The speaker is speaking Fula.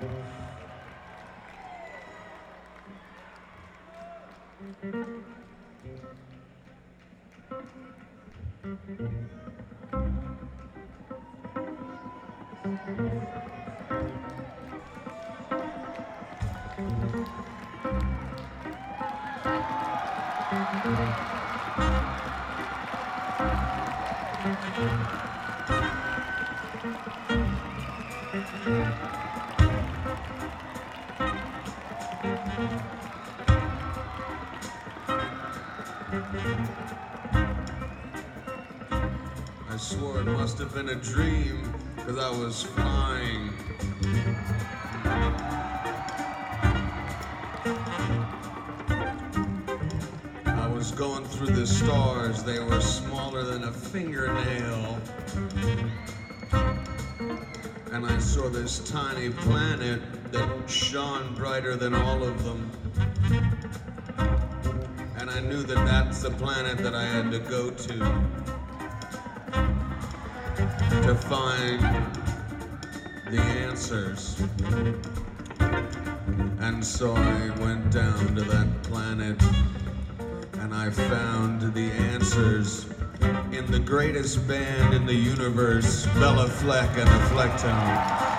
I swore it must have been a dream, because I was flying. I was going through the stars, they were smaller than a fingernail. And I saw this tiny planet that shone brighter than all of them. And I knew that that's the planet that I had to go to find the answers. And so I went down to that planet and I found the answers in the greatest band in the universe, Bella Fleck and the Flecktone.